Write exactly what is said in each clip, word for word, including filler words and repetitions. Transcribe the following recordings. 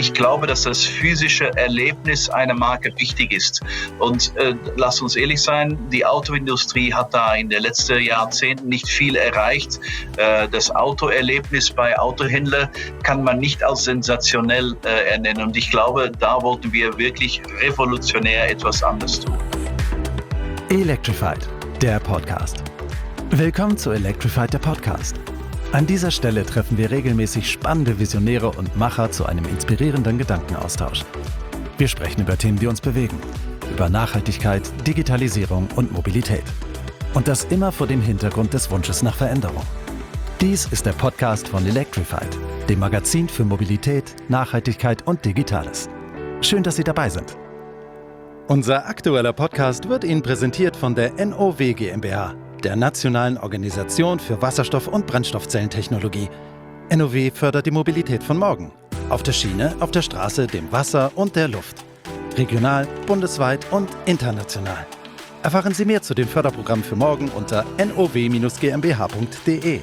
ich glaube, dass das physische Erlebnis einer Marke wichtig ist. Und äh, lass uns ehrlich sein, die Autoindustrie hat da in den letzten Jahrzehnten nicht viel erreicht. Äh, das Autoerlebnis bei Autohändlern kann man nicht als sensationell äh, ernennen. Und ich glaube, da wollten wir wirklich revolutionär etwas anderes tun. Electrified, der Podcast. Willkommen zu Electrified, der Podcast. An dieser Stelle treffen wir regelmäßig spannende Visionäre und Macher zu einem inspirierenden Gedankenaustausch. Wir sprechen über Themen, die uns bewegen, über Nachhaltigkeit, Digitalisierung und Mobilität. Und das immer vor dem Hintergrund des Wunsches nach Veränderung. Dies ist der Podcast von Electrified, dem Magazin für Mobilität, Nachhaltigkeit und Digitales. Schön, dass Sie dabei sind. Unser aktueller Podcast wird Ihnen präsentiert von der N O W GmbH, der Nationalen Organisation für Wasserstoff- und Brennstoffzellentechnologie. N O W fördert die Mobilität von morgen. Auf der Schiene, auf der Straße, dem Wasser und der Luft. Regional, bundesweit und international. Erfahren Sie mehr zu den Förderprogrammen für morgen unter n o w Bindestrich g m b h punkt d e.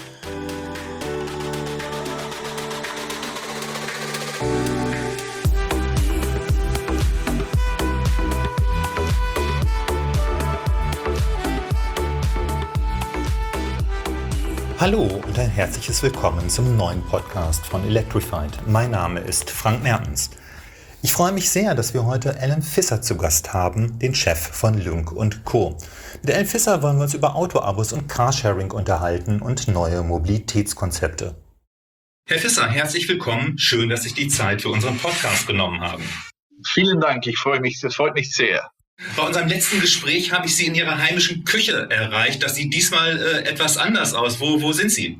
Hallo und ein herzliches Willkommen zum neuen Podcast von Electrified. Mein Name ist Frank Mertens. Ich freue mich sehr, dass wir heute Alan Visser zu Gast haben, den Chef von Lynk und Co. Mit Alan Visser wollen wir uns über Autoabos und Carsharing unterhalten und neue Mobilitätskonzepte. Herr Visser, herzlich willkommen. Schön, dass Sie sich die Zeit für unseren Podcast genommen haben. Vielen Dank, ich freue mich, das freut mich sehr. Bei unserem letzten Gespräch habe ich Sie in Ihrer heimischen Küche erreicht. Das sieht diesmal äh, etwas anders aus. Wo, wo sind Sie?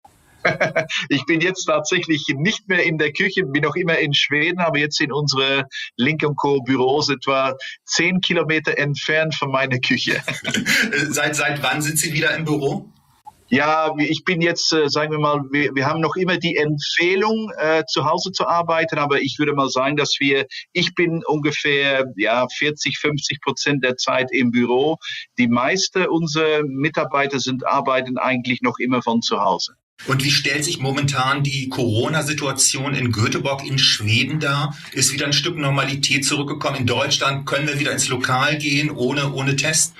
Ich bin jetzt tatsächlich nicht mehr in der Küche, bin noch immer in Schweden, aber jetzt in unsere Lynk und Co. Büros etwa zehn Kilometer entfernt von meiner Küche. seit, seit wann sind Sie wieder im Büro? Ja, ich bin jetzt, äh, sagen wir mal, wir, wir haben noch immer die Empfehlung, äh, zu Hause zu arbeiten, aber ich würde mal sagen, dass wir, ich bin ungefähr ja vierzig, fünfzig Prozent der Zeit im Büro. Die meisten unserer Mitarbeiter sind arbeiten eigentlich noch immer von zu Hause. Und wie stellt sich momentan die Corona-Situation in Göteborg in Schweden dar? Ist wieder ein Stück Normalität zurückgekommen? In Deutschland können wir wieder ins Lokal gehen ohne, ohne Test?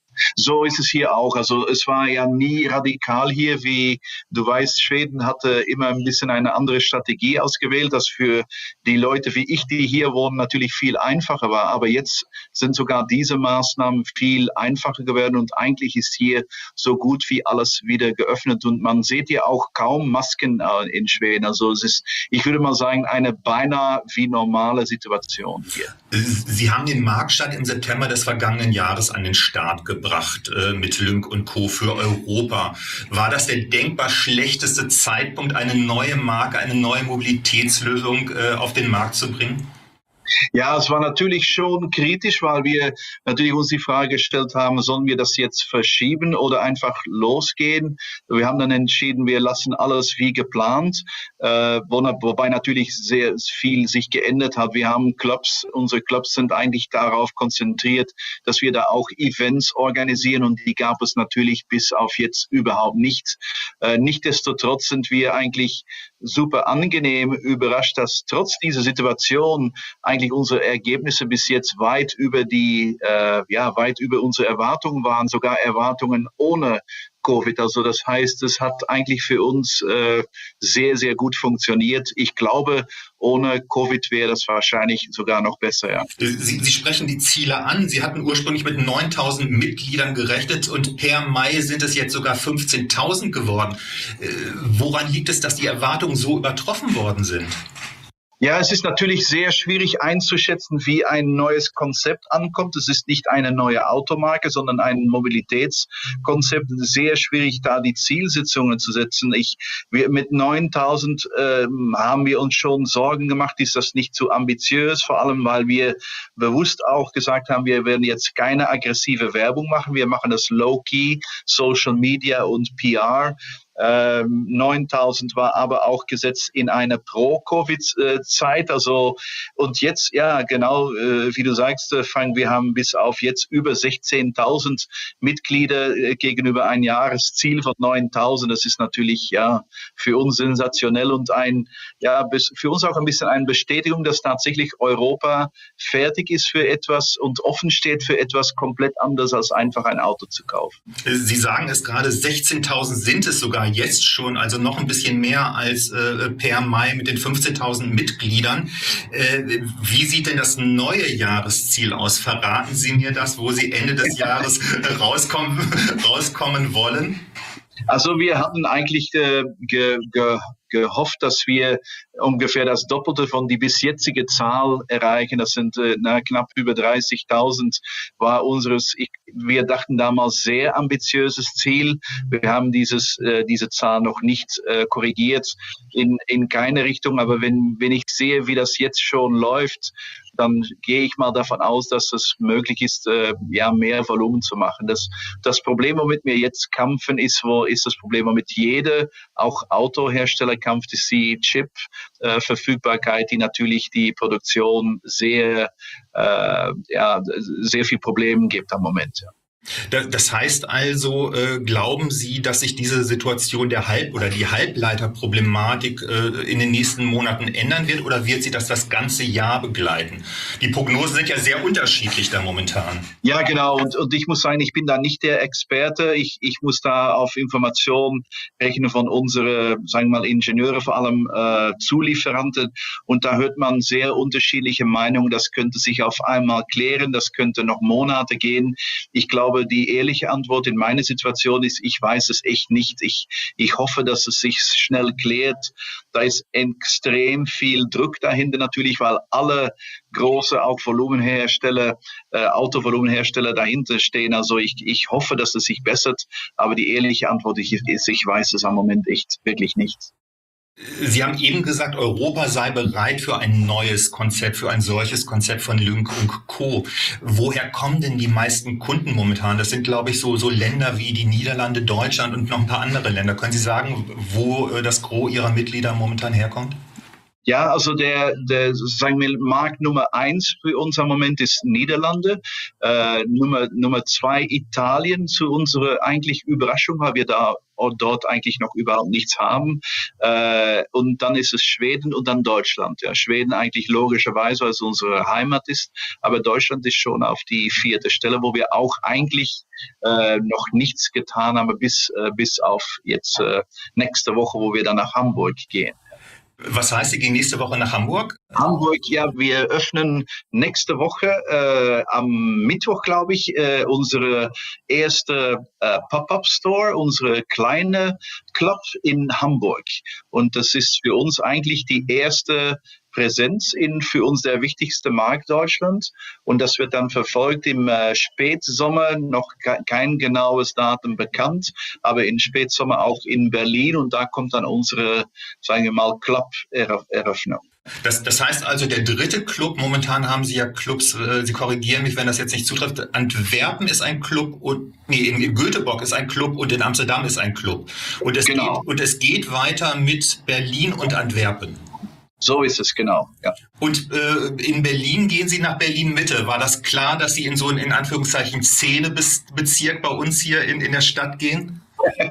So ist es hier auch. Also es war ja nie radikal hier, wie du weißt, Schweden hatte immer ein bisschen eine andere Strategie ausgewählt, das für die Leute wie ich, die hier wohnen, natürlich viel einfacher war. Aber jetzt sind sogar diese Maßnahmen viel einfacher geworden und eigentlich ist hier so gut wie alles wieder geöffnet und man sieht hier auch kaum Masken in Schweden. Also es ist, ich würde mal sagen, eine beinahe wie normale Situation hier. Sie haben den Marktstart im September des vergangenen Jahres an den Start gebracht. Äh, mit Lynk und Co. für Europa. War das der denkbar schlechteste Zeitpunkt, eine neue Marke, eine neue Mobilitätslösung äh, auf den Markt zu bringen? Ja, es war natürlich schon kritisch, weil wir natürlich uns die Frage gestellt haben, sollen wir das jetzt verschieben oder einfach losgehen? Wir haben dann entschieden, wir lassen alles wie geplant, äh, wo, wobei natürlich sehr viel sich geändert hat. Wir haben Clubs, unsere Clubs sind eigentlich darauf konzentriert, dass wir da auch Events organisieren und die gab es natürlich bis auf jetzt überhaupt nicht. Äh, nichtsdestotrotz sind wir eigentlich super angenehm überrascht, dass trotz dieser Situation eigentlich unsere Ergebnisse bis jetzt weit über die, äh, ja, weit über unsere Erwartungen waren, sogar Erwartungen ohne Covid. Also das heißt, es hat eigentlich für uns äh, sehr, sehr gut funktioniert. Ich glaube, ohne Covid wäre das wahrscheinlich sogar noch besser. Ja. Sie, Sie sprechen die Ziele an. Sie hatten ursprünglich mit neuntausend Mitgliedern gerechnet und per Mai sind es jetzt sogar fünfzehntausend geworden. Äh, woran liegt es, dass die Erwartungen so übertroffen worden sind? Ja, es ist natürlich sehr schwierig einzuschätzen, wie ein neues Konzept ankommt. Es ist nicht eine neue Automarke, sondern ein Mobilitätskonzept. Es ist sehr schwierig, da die Zielsetzungen zu setzen. Ich, wir, mit neuntausend äh, haben wir uns schon Sorgen gemacht, ist das nicht zu ambitiös, vor allem weil wir bewusst auch gesagt haben, wir werden jetzt keine aggressive Werbung machen. Wir machen das low-key, Social Media und P R. Ähm, neuntausend war aber auch gesetzt in einer Pro-Covid-Zeit. Also, und jetzt, ja, genau, äh, wie du sagst, Frank, wir haben bis auf jetzt über sechzehntausend Mitglieder äh, gegenüber ein Jahresziel von neuntausend. Das ist natürlich, ja, für uns sensationell und ein, ja, bis, für uns auch ein bisschen eine Bestätigung, dass tatsächlich Europa fertig ist für etwas und offen steht für etwas komplett anderes als einfach ein Auto zu kaufen. Sie sagen es gerade, sechzehntausend sind es sogar jetzt schon, also noch ein bisschen mehr als äh, per Mai mit den fünfzehntausend Mitgliedern. Äh, wie sieht denn das neue Jahresziel aus? Verraten Sie mir das, wo Sie Ende des Jahres rauskommen, rauskommen wollen? Also wir hatten eigentlich äh, ge, ge, gehofft, dass wir ungefähr das Doppelte von die bis jetzige Zahl erreichen. Das sind äh, na, knapp über dreißigtausend war unseres, ich, wir dachten damals sehr ambitiöses Ziel. Wir haben dieses, äh, diese Zahl noch nicht äh, korrigiert in, in keine Richtung. Aber wenn, wenn ich sehe, wie das jetzt schon läuft, dann gehe ich mal davon aus, dass es möglich ist, äh, ja, mehr Volumen zu machen. Das, das Problem, womit wir jetzt kämpfen, ist, wo ist das Problem, womit jede, auch Autohersteller kämpft, ist die Chip-Verfügbarkeit, äh, die natürlich die Produktion sehr, äh, ja, sehr viel Probleme gibt am Moment. Ja. Das heißt also, äh, glauben Sie, dass sich diese Situation der Halb- oder die Halbleiterproblematik äh, in den nächsten Monaten ändern wird oder wird sie das das ganze Jahr begleiten? Die Prognosen sind ja sehr unterschiedlich da momentan. Ja, genau. Und, und ich muss sagen, ich bin da nicht der Experte. Ich, ich muss da auf Informationen rechnen von unseren, sagen wir mal, Ingenieure, vor allem äh, Zulieferanten. Und da hört man sehr unterschiedliche Meinungen. Das könnte sich auf einmal klären. Das könnte noch Monate gehen. Ich glaube, die ehrliche Antwort in meiner Situation ist, ich weiß es echt nicht. Ich, ich hoffe, dass es sich schnell klärt. Da ist extrem viel Druck dahinter natürlich, weil alle große auch Volumenhersteller, äh, Autovolumenhersteller dahinter stehen. Also ich, ich hoffe, dass es sich bessert. Aber die ehrliche Antwort ist, ich weiß es am Moment echt wirklich nicht. Sie haben eben gesagt, Europa sei bereit für ein neues Konzept, für ein solches Konzept von Lynk und Co. Woher kommen denn die meisten Kunden momentan? Das sind, glaube ich, so, so Länder wie die Niederlande, Deutschland und noch ein paar andere Länder. Können Sie sagen, wo das Gros Ihrer Mitglieder momentan herkommt? Ja, also der, der sagen wir, Markt Nummer eins für uns am Moment ist Niederlande, äh, Nummer, Nummer zwei Italien, zu unserer eigentlich Überraschung, weil wir da dort eigentlich noch überhaupt nichts haben. Äh, und dann ist es Schweden und dann Deutschland. Ja, Schweden eigentlich logischerweise, weil es unsere Heimat ist, aber Deutschland ist schon auf die vierte Stelle, wo wir auch eigentlich äh, noch nichts getan haben, bis, äh, bis auf jetzt äh, nächste Woche, wo wir dann nach Hamburg gehen. Was heißt, Sie gehen nächste Woche nach Hamburg? Hamburg, ja, wir öffnen nächste Woche äh, am Mittwoch, glaube ich, äh, unsere erste äh, Pop-up-Store, unsere kleine Club in Hamburg. Und das ist für uns eigentlich die erste Präsenz in für uns der wichtigste Markt Deutschland. Und das wird dann verfolgt im äh, Spätsommer, noch ke- kein genaues Datum bekannt, aber im Spätsommer auch in Berlin. Und da kommt dann unsere, sagen wir mal, Club-Eröffnung. Das, das heißt also, der dritte Club, momentan haben Sie ja Clubs, äh, Sie korrigieren mich, wenn das jetzt nicht zutrifft, Antwerpen ist ein Club und, nee, in, in Göteborg ist ein Club und in Amsterdam ist ein Club. Und es, genau. geht, und es geht weiter mit Berlin und Antwerpen. So ist es, genau. Ja. Und äh, in Berlin gehen Sie nach Berlin-Mitte. War das klar, dass Sie in so einen, in Anführungszeichen, Szene-Bezirk bei uns hier in, in der Stadt gehen?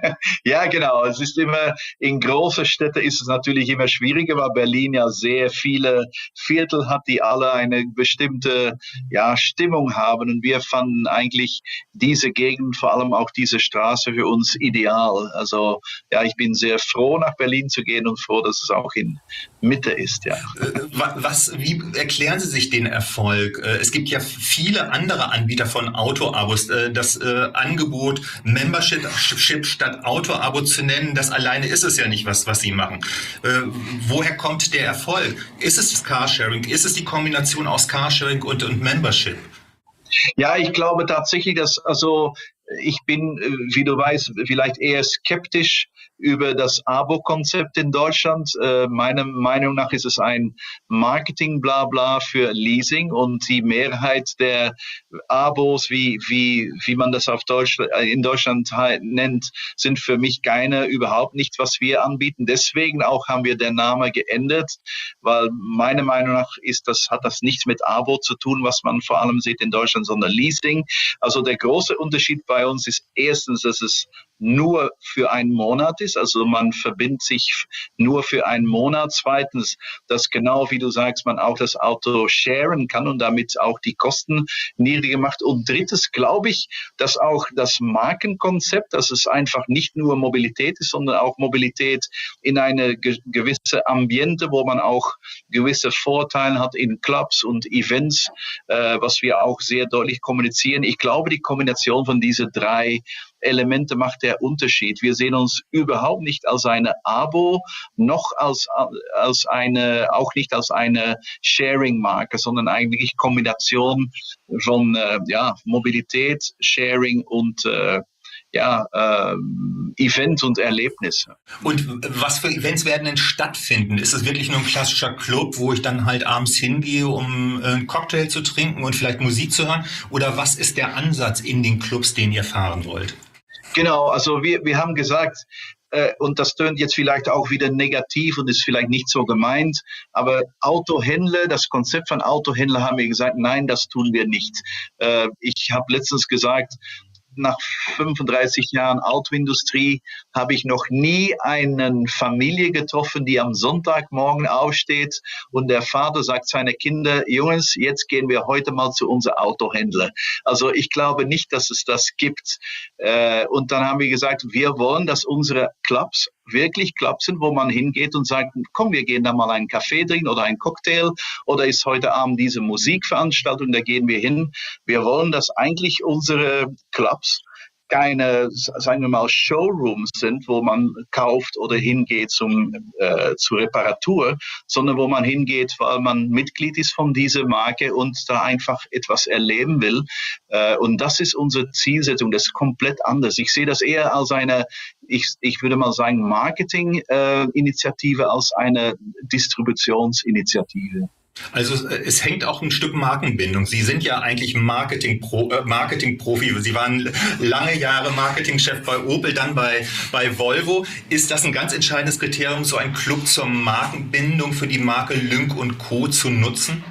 Ja, genau. Es ist immer, in großen Städten ist es natürlich immer schwieriger, weil Berlin ja sehr viele Viertel hat, die alle eine bestimmte, ja, Stimmung haben. Und wir fanden eigentlich diese Gegend, vor allem auch diese Straße für uns ideal. Also, ja, ich bin sehr froh, nach Berlin zu gehen und froh, dass es auch in Mitte ist, ja. Was, wie erklären Sie sich den Erfolg? Es gibt ja viele andere Anbieter von Auto-Abos. Das Angebot Membership statt Auto-Abo zu nennen, das alleine ist es ja nicht, was, was Sie machen. Äh, woher kommt der Erfolg? Ist es das Carsharing? Ist es die Kombination aus Carsharing und, und Membership? Ja, ich glaube tatsächlich, dass, also, ich bin, wie du weißt, vielleicht eher skeptisch über das Abo-Konzept in Deutschland. Äh, meiner Meinung nach ist es ein Marketing-Blabla für Leasing und die Mehrheit der Abos, wie, wie, wie man das auf Deutsch, in Deutschland nennt, sind für mich keine, überhaupt nichts, was wir anbieten. Deswegen auch haben wir den Namen geändert, weil meiner Meinung nach ist das, hat das nichts mit Abo zu tun, was man vor allem sieht in Deutschland, sondern Leasing. Also der große Unterschied bei uns ist erstens, dass es nur für einen Monat ist, also man verbindet sich nur für einen Monat. Zweitens, dass genau wie du sagst, man auch das Auto sharen kann und damit auch die Kosten niedriger macht. Und drittes glaube ich, dass auch das Markenkonzept, dass es einfach nicht nur Mobilität ist, sondern auch Mobilität in eine ge- gewisse Ambiente, wo man auch gewisse Vorteile hat in Clubs und Events, äh, was wir auch sehr deutlich kommunizieren. Ich glaube, die Kombination von diesen drei Elemente macht der Unterschied. Wir sehen uns überhaupt nicht als eine Abo, noch als, als eine, auch nicht als eine Sharing-Marke, sondern eigentlich Kombination von äh, ja, Mobilität, Sharing und äh, ja, äh, Event und Erlebnis. Und was für Events werden denn stattfinden? Ist es wirklich nur ein klassischer Club, wo ich dann halt abends hingehe, um einen Cocktail zu trinken und vielleicht Musik zu hören? Oder was ist der Ansatz in den Clubs, den ihr fahren wollt? Genau, also wir, wir haben gesagt, äh, und das tönt jetzt vielleicht auch wieder negativ und ist vielleicht nicht so gemeint, aber Autohändler, das Konzept von Autohändler haben wir gesagt, nein, das tun wir nicht. Äh, ich habe letztens gesagt, nach fünfunddreißig Jahren Autoindustrie habe ich noch nie eine Familie getroffen, die am Sonntagmorgen aufsteht und der Vater sagt seine Kinder, Jungs, jetzt gehen wir heute mal zu unserem Autohändler. Also ich glaube nicht, dass es das gibt. Und dann haben wir gesagt, wir wollen, dass unsere Clubs wirklich Clubs sind, wo man hingeht und sagt, komm, wir gehen da mal einen Kaffee trinken oder einen Cocktail oder ist heute Abend diese Musikveranstaltung, da gehen wir hin. Wir wollen, dass eigentlich unsere Clubs keine, sagen wir mal, Showrooms sind, wo man kauft oder hingeht zum, äh, zur Reparatur, sondern wo man hingeht, weil man Mitglied ist von dieser Marke und da einfach etwas erleben will. Äh, und das ist unsere Zielsetzung, das ist komplett anders. Ich sehe das eher als eine, ich, ich würde mal sagen, Marketing-Initiative äh, als eine Distributionsinitiative. Also es hängt auch ein Stück Markenbindung. Sie sind ja eigentlich Marketing-Pro, äh, Marketing-Profi. Sie waren lange Jahre Marketingchef bei Opel, dann bei, bei Volvo. Ist das ein ganz entscheidendes Kriterium, so einen Club zur Markenbindung für die Marke Lynk und Co. zu nutzen?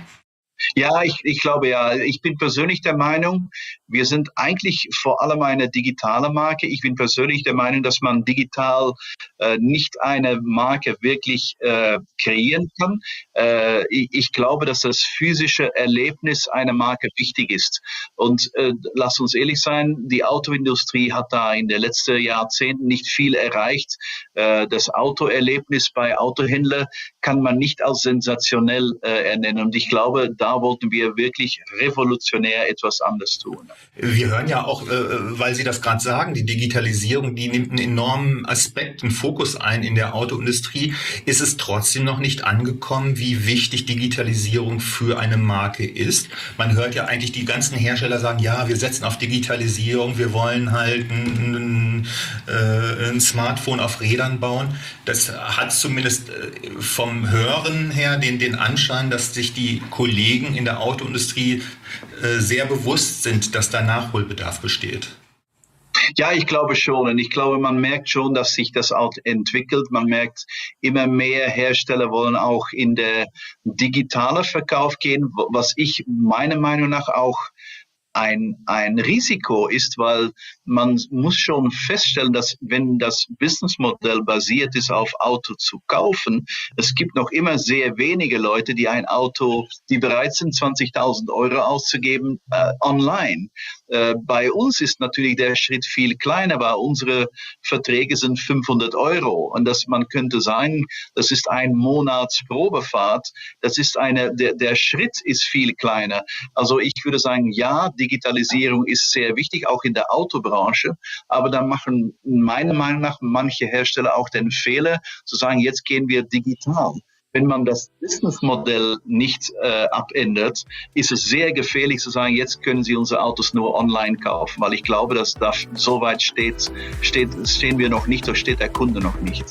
Ja, ich, ich glaube ja. Ich bin persönlich der Meinung, wir sind eigentlich vor allem eine digitale Marke. Ich bin persönlich der Meinung, dass man digital äh, nicht eine Marke wirklich äh, kreieren kann. Äh, ich, ich glaube, dass das physische Erlebnis einer Marke wichtig ist. Und äh, lass uns ehrlich sein, die Autoindustrie hat da in den letzten Jahrzehnten nicht viel erreicht. Äh, das Autoerlebnis bei Autohändlern kann man nicht als sensationell äh, ernennen. Und ich glaube, da wollten wir wirklich revolutionär etwas anderes tun. Wir hören ja auch, äh, weil Sie das gerade sagen, die Digitalisierung, die nimmt einen enormen Aspekt, einen Fokus ein in der Autoindustrie. Ist es trotzdem noch nicht angekommen, wie wichtig Digitalisierung für eine Marke ist? Man hört ja eigentlich, die ganzen Hersteller sagen, ja, wir setzen auf Digitalisierung, wir wollen halt ein, ein, ein Smartphone auf Rädern bauen. Das hat zumindest vom Hören her den, den Anschein, dass sich die Kollegen in der Autoindustrie äh, sehr bewusst sind, dass da Nachholbedarf besteht. Ja, ich glaube schon. Und ich glaube, man merkt schon, dass sich das auch entwickelt. Man merkt, immer mehr Hersteller wollen auch in der digitalen Verkauf gehen, was ich meiner Meinung nach auch ein, ein Risiko ist, weil man muss schon feststellen, dass wenn das Businessmodell basiert ist auf Auto zu kaufen, es gibt noch immer sehr wenige Leute, die ein Auto, die bereit sind, zwanzigtausend Euro auszugeben, äh, online. Äh, bei uns ist natürlich der Schritt viel kleiner, weil unsere Verträge sind fünfhundert Euro. Und das, man könnte sagen, das ist ein Monatsprobefahrt. Das ist eine, der, der Schritt ist viel kleiner. Also ich würde sagen, ja, Digitalisierung ist sehr wichtig, auch in der Autobranche. Aber da machen meiner Meinung nach manche Hersteller auch den Fehler, zu sagen, jetzt gehen wir digital. Wenn man das Businessmodell nicht äh, abändert, ist es sehr gefährlich zu sagen, jetzt können Sie unsere Autos nur online kaufen, weil ich glaube, dass da so weit steht, steht, stehen wir noch nicht, so steht der Kunde noch nicht.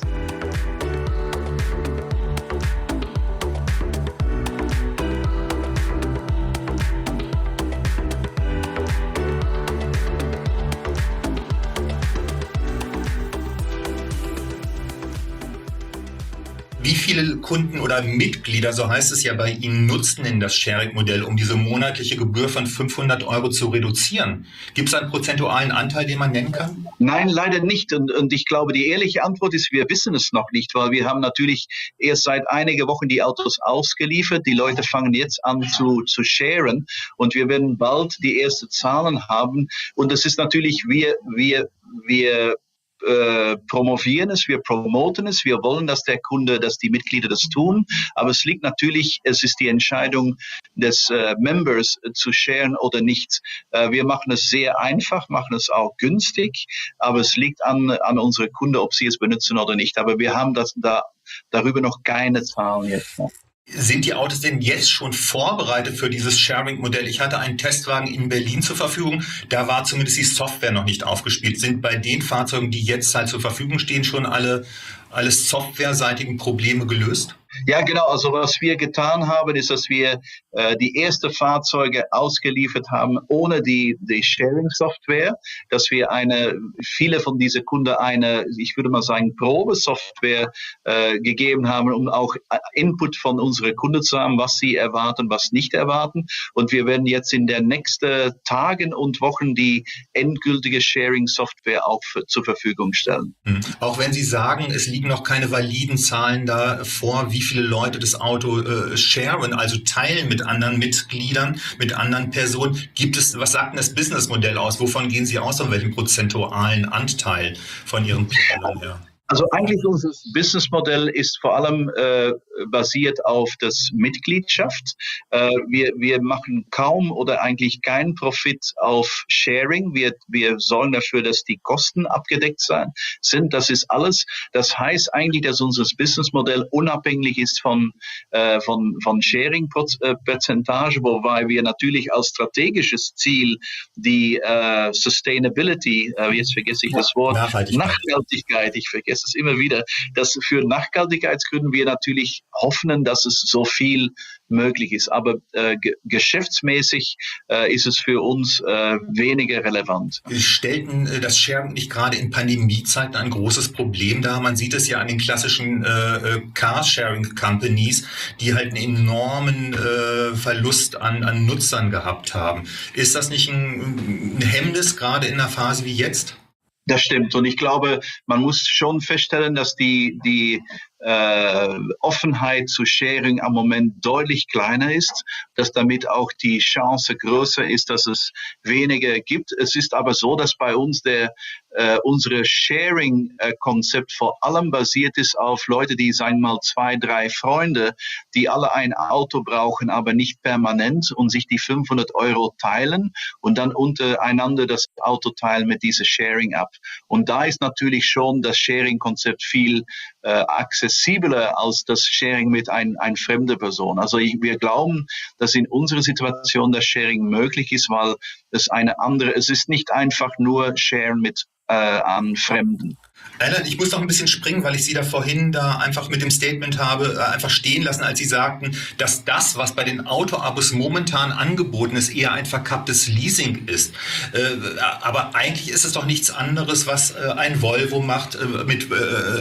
Wie viele Kunden oder Mitglieder, so heißt es ja bei Ihnen, nutzen denn das Sharing-Modell, um diese monatliche Gebühr von fünfhundert Euro zu reduzieren? Gibt es einen prozentualen Anteil, den man nennen kann? Nein, leider nicht. Und, und ich glaube, die ehrliche Antwort ist, wir wissen es noch nicht, weil wir haben natürlich erst seit einigen Wochen die Autos ausgeliefert. Die Leute fangen jetzt an zu, zu sharen und wir werden bald die ersten Zahlen haben. Und das ist natürlich, wir, wir, wir Äh, promovieren es, wir promoten es, wir wollen, dass der Kunde, dass die Mitglieder das tun, aber es liegt natürlich, es ist die Entscheidung des äh, Members äh, zu sharen oder nicht. Äh, wir machen es sehr einfach, machen es auch günstig, aber es liegt an, an unsere Kunden, ob sie es benutzen oder nicht. Aber wir haben das da, darüber noch keine Zahlen jetzt noch. Sind die Autos denn jetzt schon vorbereitet für dieses Sharing-Modell? Ich hatte einen Testwagen in Berlin zur Verfügung, da war zumindest die Software noch nicht aufgespielt. Sind bei den Fahrzeugen, die jetzt halt zur Verfügung stehen, schon alle, alle softwareseitigen Probleme gelöst? Ja, genau. Also was wir getan haben, ist, dass wir äh, die ersten Fahrzeuge ausgeliefert haben ohne die, die Sharing-Software, dass wir eine, viele von diesen Kunden eine, ich würde mal sagen, Probesoftware äh, gegeben haben, um auch Input von unseren Kunden zu haben, was sie erwarten, was nicht erwarten. Und wir werden jetzt in den nächsten Tagen und Wochen die endgültige Sharing-Software auch für, zur Verfügung stellen. Hm. Auch wenn Sie sagen, es liegen noch keine validen Zahlen da vor, wie viele Leute das Auto äh, sharen, also teilen mit anderen Mitgliedern, mit anderen Personen. Gibt es, was sagt denn das Businessmodell aus? Wovon gehen Sie aus, auf welchen prozentualen Anteil von Ihren Plänen her? Also eigentlich unser Businessmodell ist vor allem äh, basiert auf das Mitgliedschaft. Äh, wir, wir machen kaum oder eigentlich keinen Profit auf Sharing. Wir, wir sorgen dafür, dass die Kosten abgedeckt sein, sind. Das ist alles. Das heißt eigentlich, dass unser Businessmodell unabhängig ist von, äh, von, von Sharing-Perzentage, wobei wir natürlich als strategisches Ziel die äh, Sustainability, äh, jetzt vergesse ich das Wort, Nachhaltigkeit, Nachhaltigkeit ich vergesse es immer wieder, dass für Nachhaltigkeitsgründen wir natürlich hoffen, dass es so viel möglich ist. Aber äh, ge- geschäftsmäßig äh, ist es für uns äh, weniger relevant. Stellten äh, das Sharing nicht gerade in Pandemiezeiten ein großes Problem dar? Man sieht es ja an den klassischen äh, Car-Sharing-Companies, die halt einen enormen äh, Verlust an, an Nutzern gehabt haben. Ist das nicht ein, ein Hemmnis, gerade in einer Phase wie jetzt? Das stimmt. Und ich glaube, man muss schon feststellen, dass die, die äh, Offenheit zu Sharing am Moment deutlich kleiner ist, dass damit auch die Chance größer ist, dass es weniger gibt. Es ist aber so, dass bei uns der äh, unsere Sharing-Konzept vor allem basiert ist auf Leute, die, sagen wir mal, zwei, drei Freunde, die alle ein Auto brauchen, aber nicht permanent und sich die fünfhundert Euro teilen und dann untereinander das Auto teilen mit dieser Sharing-App. Und da ist natürlich schon das Sharing-Konzept viel äh, accessibler als das Sharing mit ein, ein fremder Person. Also ich, wir glauben, dass in unserer Situation das Sharing möglich ist, weil es eine andere, es ist nicht einfach nur Sharen mit äh, an Fremden. Alan, ich muss noch ein bisschen springen, weil ich Sie da vorhin da einfach mit dem Statement habe, äh, einfach stehen lassen, als Sie sagten, dass das, was bei den Autoabos momentan angeboten ist, eher ein verkapptes Leasing ist. Äh, aber eigentlich ist es doch nichts anderes, was äh, ein Volvo macht äh, mit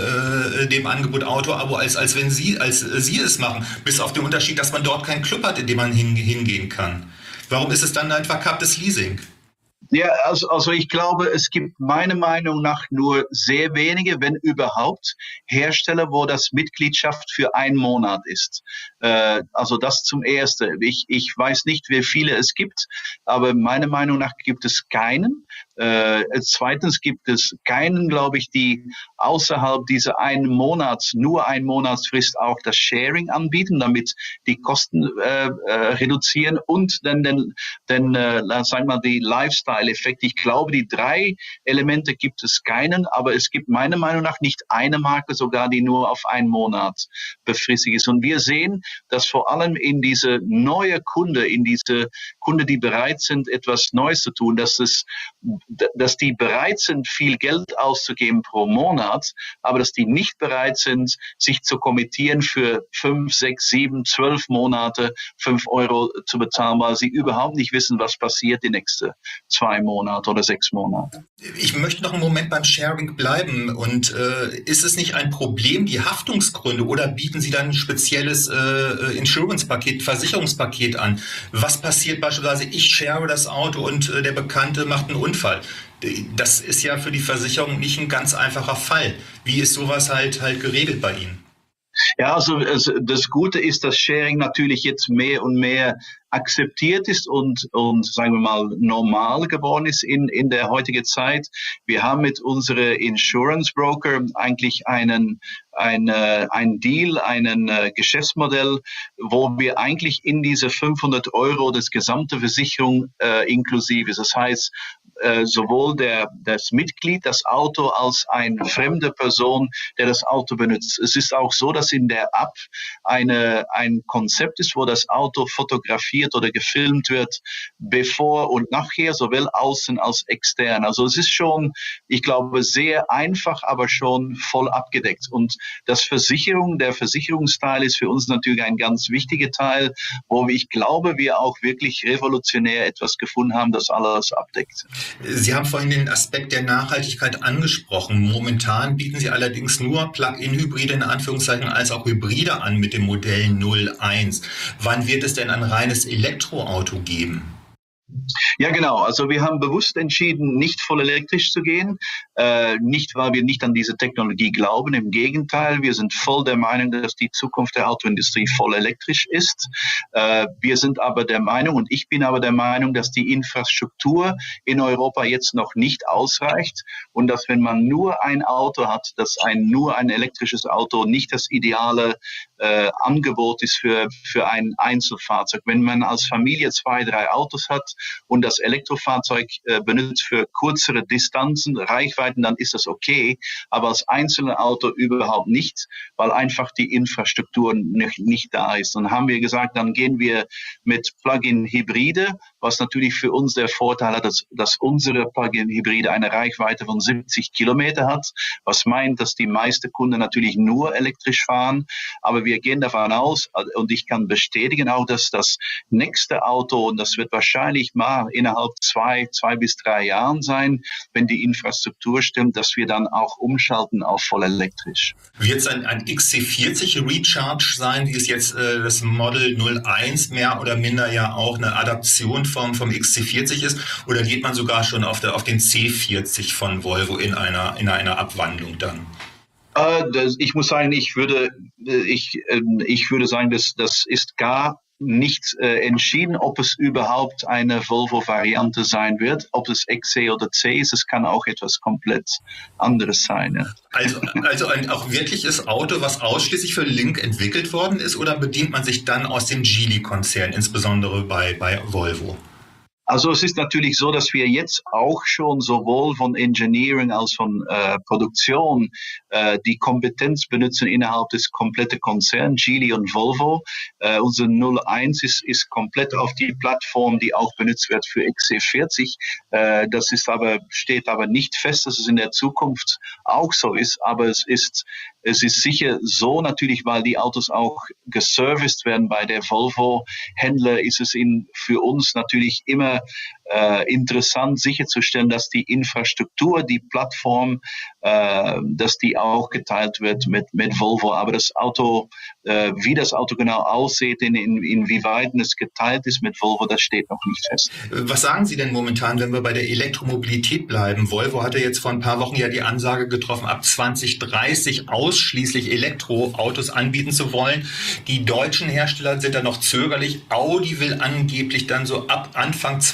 äh, dem Angebot Autoabo, als, als wenn Sie, als äh, Sie es machen. Bis auf den Unterschied, dass man dort keinen Club hat, in dem man hin, hingehen kann. Warum ist es dann ein verkapptes Leasing? Ja, also, also ich glaube, es gibt meiner Meinung nach nur sehr wenige, wenn überhaupt, Hersteller, wo das Mitgliedschaft für einen Monat ist. Äh, also das zum Ersten. Ich, ich weiß nicht, wie viele es gibt, aber meiner Meinung nach gibt es keinen. Äh, zweitens gibt es keinen, glaube ich, die außerhalb dieser einen Monats, nur ein Monatsfrist auch das Sharing anbieten, damit die Kosten äh, äh, reduzieren und dann den, den äh, sagen wir mal, die Lifestyle-Effekt. Ich glaube, die drei Elemente gibt es keinen, aber es gibt meiner Meinung nach nicht eine Marke sogar, die nur auf einen Monat befristet ist. Und wir sehen, dass vor allem in diese neue Kunde, in diese Kunde, die bereit sind, etwas Neues zu tun, dass es, dass die bereit sind, viel Geld auszugeben pro Monat, aber dass die nicht bereit sind, sich zu kommittieren für fünf, sechs, sieben, zwölf Monate, fünf Euro zu bezahlen, weil sie überhaupt nicht wissen, was passiert die nächsten zwei Monate oder sechs Monate. Ich möchte noch einen Moment beim Sharing bleiben. Und äh, ist es nicht ein Problem, die Haftungsgründe, oder bieten Sie dann ein spezielles äh, Insurance-Paket, Versicherungspaket an? Was passiert beispielsweise, ich share das Auto und äh, der Bekannte macht einen Unfall? Das ist ja für die Versicherung nicht ein ganz einfacher Fall. Wie ist sowas halt halt geregelt bei Ihnen? Ja, also das Gute ist, dass Sharing natürlich jetzt mehr und mehr akzeptiert ist und, und sagen wir mal, normal geworden ist in, in der heutigen Zeit. Wir haben mit unserem Insurance Broker eigentlich einen, ein, ein Deal, einen Geschäftsmodell, wo wir eigentlich in diese fünfhundert Euro das gesamte Versicherung äh, inklusive ist. Das heißt, äh, sowohl der, das Mitglied, das Auto, als eine fremde Person, der das Auto benutzt. Es ist auch so, dass in der App eine, ein Konzept ist, wo das Auto fotografiert oder gefilmt wird, bevor und nachher, sowohl außen als extern. Also es ist schon, ich glaube, sehr einfach, aber schon voll abgedeckt. Und das Versicherung, der Versicherungsteil ist für uns natürlich ein ganz wichtiger Teil, wo ich glaube, wir auch wirklich revolutionär etwas gefunden haben, das alles abdeckt. Sie haben vorhin den Aspekt der Nachhaltigkeit angesprochen. Momentan bieten Sie allerdings nur Plug-in-Hybride in Anführungszeichen als auch Hybride an mit dem Modell null eins. Wann wird es denn ein reines Elektroauto geben? Ja, genau. Also wir haben bewusst entschieden, nicht voll elektrisch zu gehen. Äh, nicht, weil wir nicht an diese Technologie glauben. Im Gegenteil, wir sind voll der Meinung, dass die Zukunft der Autoindustrie voll elektrisch ist. Äh, wir sind aber der Meinung, und ich bin aber der Meinung, dass die Infrastruktur in Europa jetzt noch nicht ausreicht und dass, wenn man nur ein Auto hat, dass ein nur ein elektrisches Auto nicht das ideale äh, Angebot ist für, für ein Einzelfahrzeug. Wenn man als Familie zwei, drei Autos hat und das Elektrofahrzeug äh, benutzt für kürzere Distanzen, Reichweiten, dann ist das okay, aber als einzelne Auto überhaupt nicht, weil einfach die Infrastruktur nicht, nicht da ist. Dann haben wir gesagt, dann gehen wir mit Plug-in-Hybride, was natürlich für uns der Vorteil hat, dass, dass unsere Plug-in-Hybride eine Reichweite von siebzig Kilometer hat, was meint, dass die meisten Kunden natürlich nur elektrisch fahren, aber wir gehen davon aus, und ich kann bestätigen auch, dass das nächste Auto, und das wird wahrscheinlich mal innerhalb zwei, zwei bis drei Jahren sein, wenn die Infrastruktur stimmt, dass wir dann auch umschalten auf voll elektrisch. Wird es ein, ein X C vierzig Recharge sein, wie es jetzt äh, das Model null eins mehr oder minder ja auch eine Adaption vom, vom X C vierzig ist? Oder geht man sogar schon auf, der, auf den C vierzig von Volvo in einer, in einer Abwandlung dann? Ich muss sagen, ich würde, ich, ich würde sagen, das, das ist gar nicht äh, entschieden, ob es überhaupt eine Volvo-Variante sein wird, ob es X C oder C ist. Es kann auch etwas komplett anderes sein. Ja. Also, also ein auch wirkliches Auto, was ausschließlich für Lynk entwickelt worden ist, oder bedient man sich dann aus dem Geely-Konzern, insbesondere bei, bei Volvo? Also es ist natürlich so, dass wir jetzt auch schon sowohl von Engineering als von äh, Produktion äh, die Kompetenz benutzen innerhalb des kompletten Konzerns, Geely und Volvo. Äh, unser null eins ist, ist komplett auf die Plattform, die auch benutzt wird für X C vierzig. Äh, das ist aber, steht aber nicht fest, dass es in der Zukunft auch so ist, aber es ist Es ist sicher so natürlich, weil die Autos auch geserviced werden bei der Volvo-Händler, ist es in, für uns natürlich immer äh, interessant sicherzustellen, dass die Infrastruktur, die Plattform, äh, dass die auch geteilt wird mit, mit Volvo. Aber das Auto, äh, wie das Auto genau aussieht, in, in, inwieweit es geteilt ist mit Volvo, das steht noch nicht fest. Was sagen Sie denn momentan, wenn wir bei der Elektromobilität bleiben? Volvo hatte jetzt vor ein paar Wochen ja die Ansage getroffen, ab zwanzig dreißig ausschließlich Elektroautos anbieten zu wollen. Die deutschen Hersteller sind da noch zögerlich. Audi will angeblich dann so ab Anfang zwanzig dreißig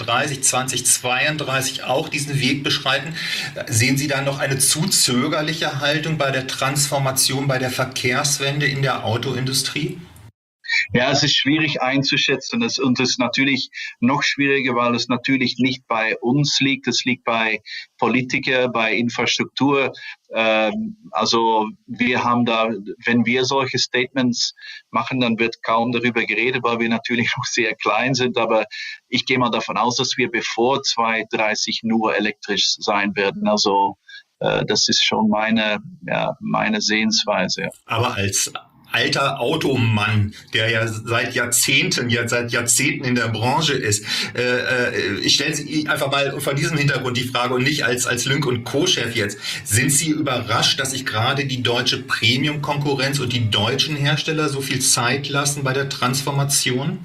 dreißig, zweitausendzweiunddreißig auch diesen Weg beschreiten. Sehen Sie da noch eine zu zögerliche Haltung bei der Transformation, bei der Verkehrswende in der Autoindustrie? Ja, es ist schwierig einzuschätzen es, und es ist natürlich noch schwieriger, weil es natürlich nicht bei uns liegt. Es liegt bei Politikern, bei Infrastruktur. Ähm, also wir haben da, wenn wir solche Statements machen, dann wird kaum darüber geredet, weil wir natürlich noch sehr klein sind. Aber ich gehe mal davon aus, dass wir bevor zweitausenddreißig nur elektrisch sein werden. Also äh, das ist schon meine, ja, meine Sehensweise. Aber als alter Automann, der ja seit Jahrzehnten, ja seit Jahrzehnten in der Branche ist. Äh, äh, ich stelle Sie einfach mal vor diesem Hintergrund die Frage und nicht als, als Lynk und Co-Chef jetzt. Sind Sie überrascht, dass sich gerade die deutsche Premium-Konkurrenz und die deutschen Hersteller so viel Zeit lassen bei der Transformation?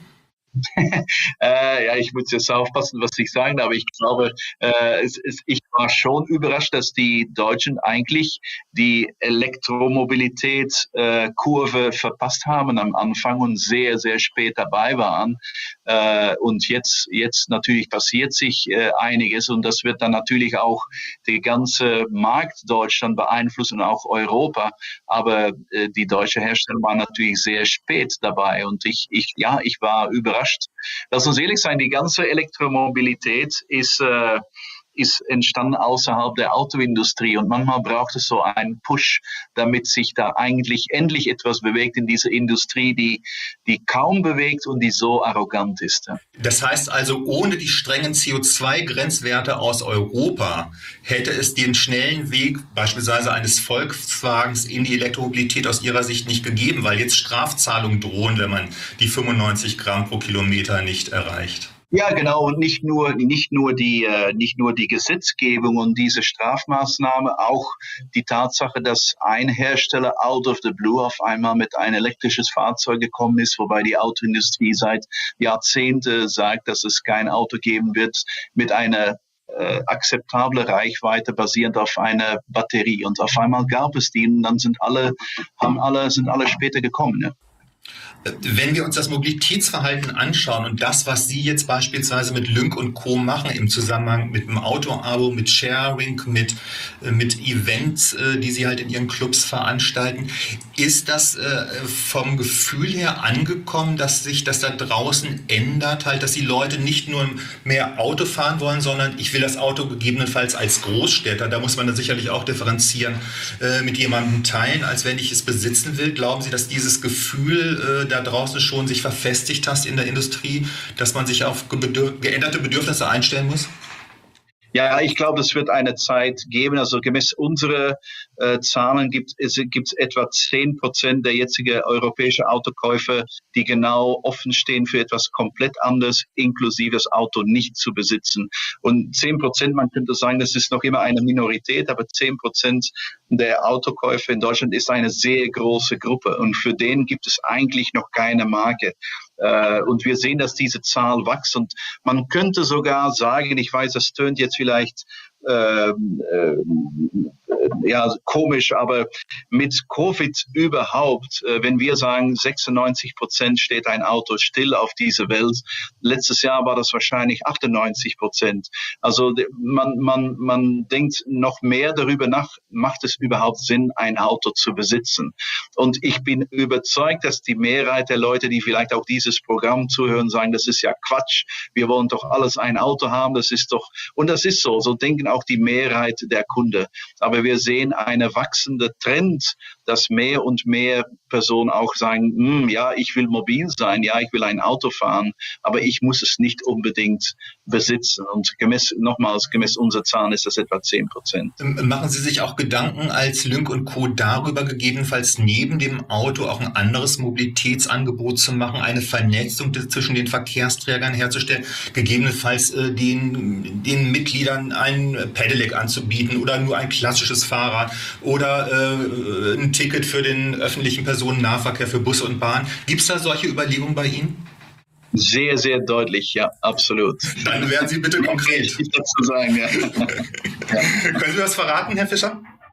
äh, ja, ich muss jetzt aufpassen, was ich sage, aber ich glaube, äh, es, es, ich war schon überrascht, dass die Deutschen eigentlich die Elektromobilität-Kurve äh, verpasst haben am Anfang und sehr, sehr spät dabei waren. Äh, und jetzt, jetzt natürlich passiert sich äh, einiges, und das wird dann natürlich auch die ganze Markt Deutschland beeinflussen und auch Europa. Aber äh, die deutsche Hersteller waren natürlich sehr spät dabei, und ich, ich, ja, ich war überrascht. Lass uns ehrlich sein, die ganze Elektromobilität ist, äh, ist entstanden außerhalb der Autoindustrie, und manchmal braucht es so einen Push, damit sich da eigentlich endlich etwas bewegt in dieser Industrie, die, die kaum bewegt und die so arrogant ist. Das heißt also, ohne die strengen C O zwei Grenzwerte aus Europa hätte es den schnellen Weg beispielsweise eines Volkswagens in die Elektromobilität aus Ihrer Sicht nicht gegeben, weil jetzt Strafzahlungen drohen, wenn man die fünfundneunzig Gramm pro Kilometer nicht erreicht. Ja, genau. Und nicht nur, nicht nur die, äh, nicht nur die Gesetzgebung und diese Strafmaßnahme, auch die Tatsache, dass ein Hersteller out of the blue auf einmal mit ein elektrisches Fahrzeug gekommen ist, wobei die Autoindustrie seit Jahrzehnten sagt, dass es kein Auto geben wird mit einer äh, akzeptable Reichweite basierend auf einer Batterie. Und auf einmal gab es die, und dann sind alle, haben alle, sind alle später gekommen, ne? Wenn wir uns das Mobilitätsverhalten anschauen und das, was Sie jetzt beispielsweise mit Lynk und Co. machen im Zusammenhang mit dem Auto-Abo, mit Sharing, mit, mit Events, die Sie halt in Ihren Clubs veranstalten, ist das vom Gefühl her angekommen, dass sich das da draußen ändert, halt, dass die Leute nicht nur mehr Auto fahren wollen, sondern ich will das Auto gegebenenfalls als Großstädter, da muss man dann sicherlich auch differenzieren, mit jemandem teilen, als wenn ich es besitzen will. Glauben Sie, dass dieses Gefühl da draußen schon sich verfestigt hast in der Industrie, dass man sich auf bedürf- geänderte Bedürfnisse einstellen muss? Ja, ich glaube, es wird eine Zeit geben. Also gemäß unserer äh, Zahlen gibt es gibt etwa zehn Prozent der jetzigen europäischen Autokäufer, die genau offen stehen für etwas komplett anderes, inklusive das Auto nicht zu besitzen. Und zehn Prozent, man könnte sagen, das ist noch immer eine Minorität, aber zehn Prozent der Autokäufer in Deutschland ist eine sehr große Gruppe. Und für den gibt es eigentlich noch keine Marke. Und wir sehen, dass diese Zahl wächst, und man könnte sogar sagen, ich weiß, das tönt jetzt vielleicht äh, äh, ja, komisch, aber mit Covid überhaupt, äh, wenn wir sagen, sechsundneunzig Prozent steht ein Auto still auf dieser Welt, letztes Jahr war das wahrscheinlich achtundneunzig Prozent. Also man, man, man denkt noch mehr darüber nach, macht es überhaupt Sinn, ein Auto zu besitzen? Und ich bin überzeugt, dass die Mehrheit der Leute, die vielleicht auch dieses Programm zuhören, sagen, das ist ja Quatsch, wir wollen doch alles ein Auto haben, das ist doch, und das ist so, so denken auch die Mehrheit der Kunden. Aber wir sehen einen wachsenden Trend, dass mehr und mehr Personen auch sagen, hm, ja, ich will mobil sein, ja, ich will ein Auto fahren, aber ich muss es nicht unbedingt besitzen. Und gemäß, nochmals, gemäß unserer Zahlen ist das etwa zehn Prozent. Machen Sie sich auch Gedanken als Lynk und Co. darüber, gegebenenfalls neben dem Auto auch ein anderes Mobilitätsangebot zu machen, eine Vernetzung zwischen den Verkehrsträgern herzustellen, gegebenenfalls äh, den, den Mitgliedern ein Pedelec anzubieten oder nur ein klassisches Fahrrad oder äh, ein Ticket für den öffentlichen Personennahverkehr für Busse und Bahn. Gibt es da solche Überlegungen bei Ihnen? Sehr, sehr deutlich, ja, absolut. Dann werden Sie bitte konkret. Ich dazu sagen, ja. Ja. Können Sie das verraten, Herr Fischer?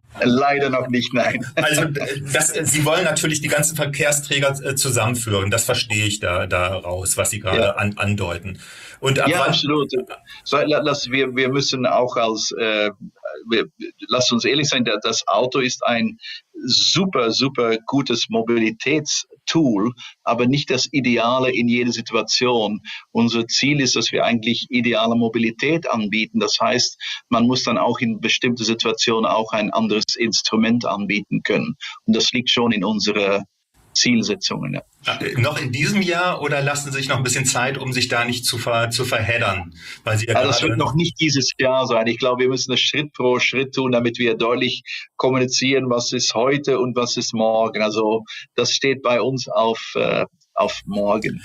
Leider noch nicht, nein. Also das, Sie wollen natürlich die ganzen Verkehrsträger äh, zusammenführen. Das verstehe ich da daraus, was Sie gerade ja. an, andeuten. Und ja, absolut. So, lass, wir, wir müssen auch als, äh, wir, lass uns ehrlich sein, das Auto ist ein super, super gutes Mobilitätstool, aber nicht das Ideale in jeder Situation. Unser Ziel ist, dass wir eigentlich ideale Mobilität anbieten. Das heißt, man muss dann auch in bestimmten Situationen auch ein anderes Instrument anbieten können. Und das liegt schon in unserer Zielsetzungen. Ja. Noch in diesem Jahr oder lassen Sie sich noch ein bisschen Zeit, um sich da nicht zu, ver, zu verheddern? Weil Sie ja, ja das wird noch nicht dieses Jahr sein. Ich glaube, wir müssen das Schritt pro Schritt tun, damit wir deutlich kommunizieren, was ist heute und was ist morgen. Also das steht bei uns auf, äh, auf morgen.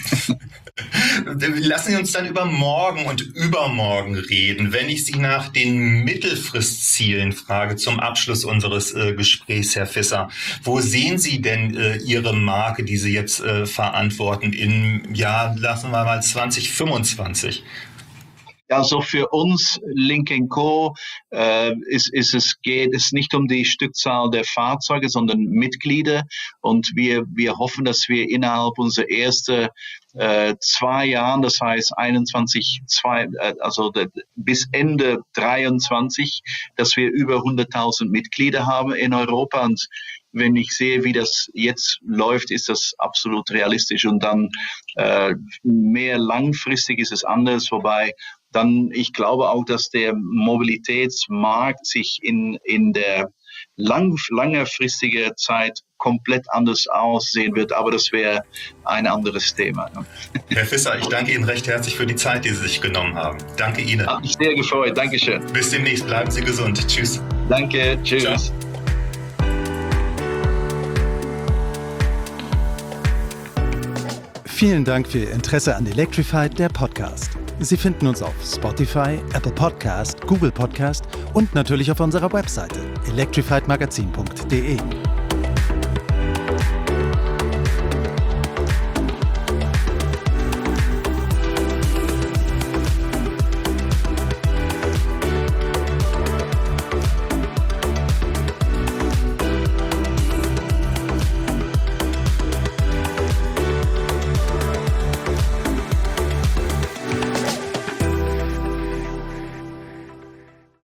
Lassen Sie uns dann über morgen und übermorgen reden. Wenn ich Sie nach den Mittelfristzielen frage, zum Abschluss unseres äh, Gesprächs, Herr Visser, wo sehen Sie denn äh, Ihre Marke, die Sie jetzt äh, verantworten, im Jahr, lassen wir mal zwanzig fünfundzwanzig? Also für uns, Lynk and Co, äh, ist, ist es, geht es nicht um die Stückzahl der Fahrzeuge, sondern Mitglieder. Und wir, wir hoffen, dass wir innerhalb unserer ersten äh, zwei Jahren, das heißt einundzwanzig, zwei, äh, also de, bis Ende dreiundzwanzig, dass wir über hunderttausend Mitglieder haben in Europa. Und wenn ich sehe, wie das jetzt läuft, ist das absolut realistisch. Und dann äh, mehr langfristig ist es anders, wobei dann, ich glaube auch, dass der Mobilitätsmarkt sich in, in der lang, langfristigen Zeit komplett anders aussehen wird, aber das wäre ein anderes Thema. Herr Visser, ich danke Ihnen recht herzlich für die Zeit, die Sie sich genommen haben. Danke Ihnen. Hat mich sehr gefreut. Dankeschön. Bis demnächst. Bleiben Sie gesund. Tschüss. Danke. Tschüss. Ciao. Vielen Dank für Ihr Interesse an Electrified, der Podcast. Sie finden uns auf Spotify, Apple Podcast, Google Podcast und natürlich auf unserer Webseite electrified magazin punkt de.